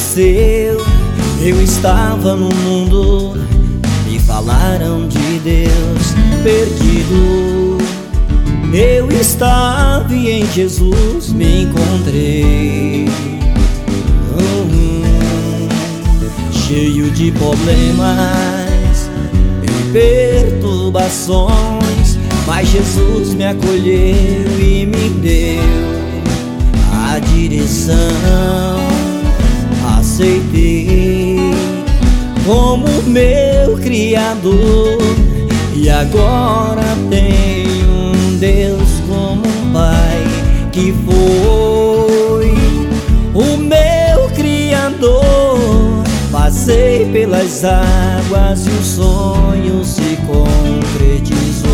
aconteceu? Eu estava no mundo, me falaram de Deus perdido. Eu estava e em Jesus me encontrei. Cheio de problemas e perturbações, mas Jesus me acolheu e me deu a direção. Aceitei como meu Criador, e agora tenho um Deus como um Pai, que foi o meu Criador. Passei pelas águas e o sonho se concretizou.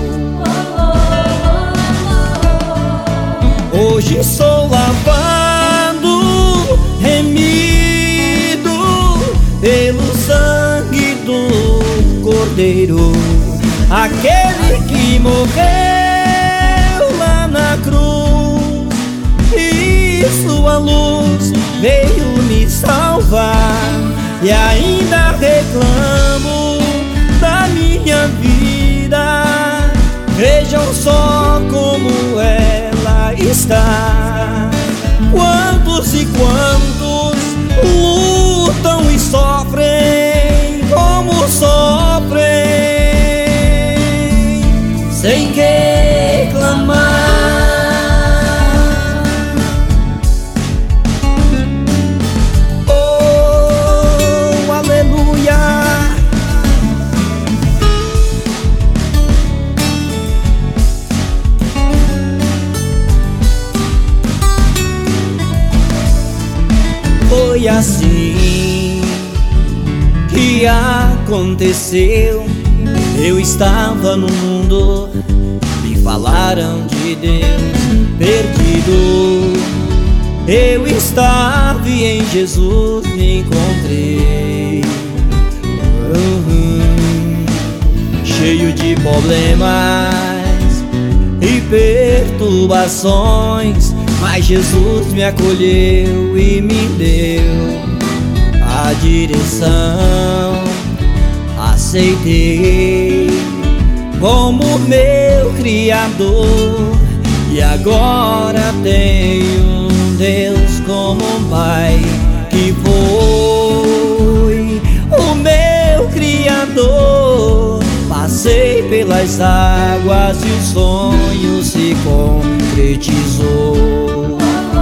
Hoje sou lavado, remido pelo sangue do Cordeiro, aquele que morreu lá na cruz, e sua luz veio me salvar. E ainda reclamo da minha vida, vejam só como ela está. Quantos e quantos lutam e sofrem como sofrem, sem reclamar. Oh, aleluia! Foi assim que aconteceu. Eu estava no mundo, me falaram de Deus perdido. Eu estava e em Jesus me encontrei. Cheio de problemas e perturbações, mas Jesus me acolheu e me deu a direção. Aceitei como meu Criador, e agora tenho um Deus como um Pai, que foi o meu Criador. Passei pelas águas e o sonho se concretizou.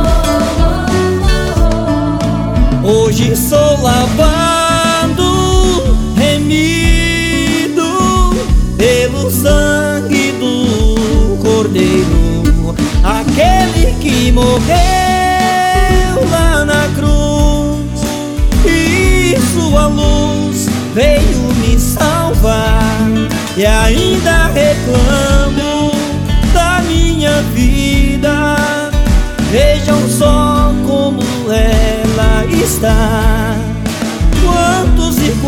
Hoje sou lavado, remido pelo sangue do Cordeiro, aquele que morreu lá na cruz, e sua luz veio me salvar. E ainda reclamo da minha vida, vejam só como ela está. Quantos e